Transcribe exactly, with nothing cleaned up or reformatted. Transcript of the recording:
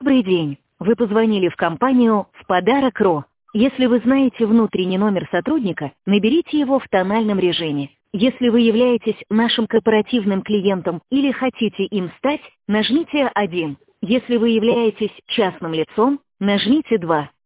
Добрый день. Вы позвонили в компанию «В подарок РО». Если вы знаете внутренний номер сотрудника, наберите его в тональном режиме. Если вы являетесь нашим корпоративным клиентом или хотите им стать, нажмите один. Если вы являетесь частным лицом, нажмите два.